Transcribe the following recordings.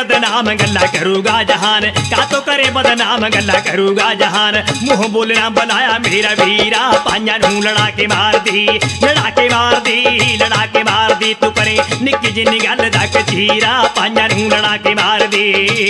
बदनाम गल्ला करूगा जहान, का तो करे बदनाम गल्ला करूगा जहान। मुंह बोलना बनाया मेरा वीरा, पांजा नू लड़ा के मार दी, लड़ा के मार दी, लड़ा के मार दी। तू करे निक्की जिन्नी गल दा कचीरा, पांजा नू लड़ा के मार दी।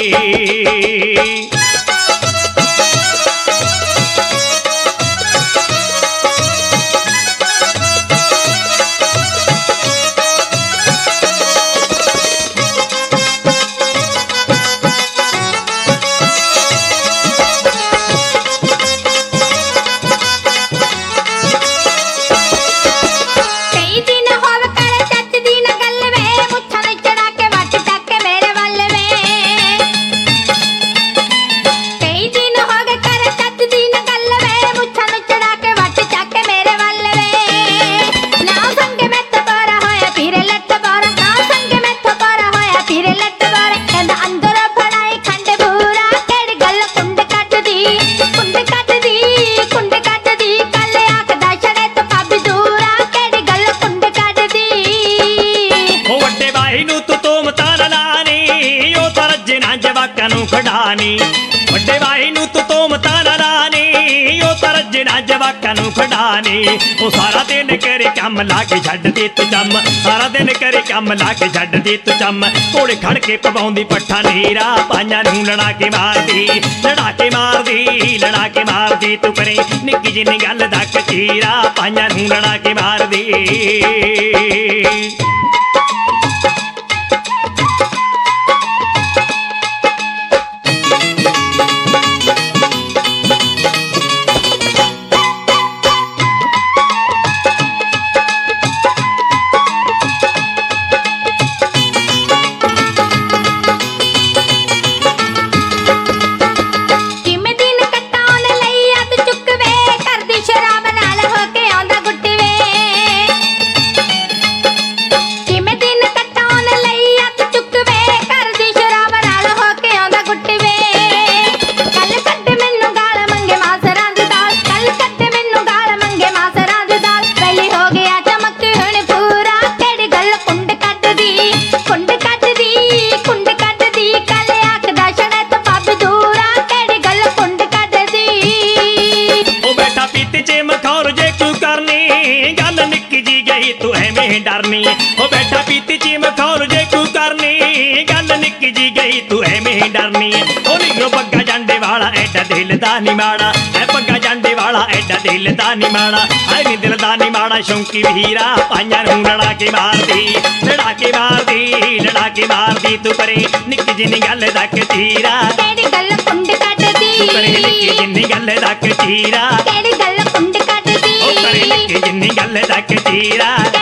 खड़ानी बड़े भाई नू तू तोमता ना लानी, ओ तरजना जवाकां नू खड़ानी। ओ सारा दिन करे कम ला के छड्ड दी तू चम, सारा दिन करे कम ला के छड्ड दी तू चम। कोले खड़ के पवाउंदी पट्ठा नीरा, पांजा नू लड़ा के मार दी, लड़ा के मार दी, लड़ा के मार दी। तू करे निक्की जिन्नी गल दा कचीरा, पांजा नू लड़ा के मार दी। डरनी ओ बैठा पीती ची मखौर जे तू करनी, गल निक्की जी गई तू एवें डरनी। ओ नीरो पग्गा जांडे वाला एडा दिल दा नी माड़ा, ऐ पग्गा जांडे वाला एडा दिल दा नी माड़ा। ऐ नी दिल दा नी माड़ा शौंकी वीरा, पांजा नू लड़ा के मार दी, लड़ा के मार दी, लड़ा के मार दी। तू करे निक्की जिन्नी गल दा कचीरा, केड़ी गल कुंड कट दी। तू करे निक्की जिन्नी गल दा कचीरा, केड़ी गल कुंड कट दी। ओ करे निक्की जिन्नी गल दा कचीरा।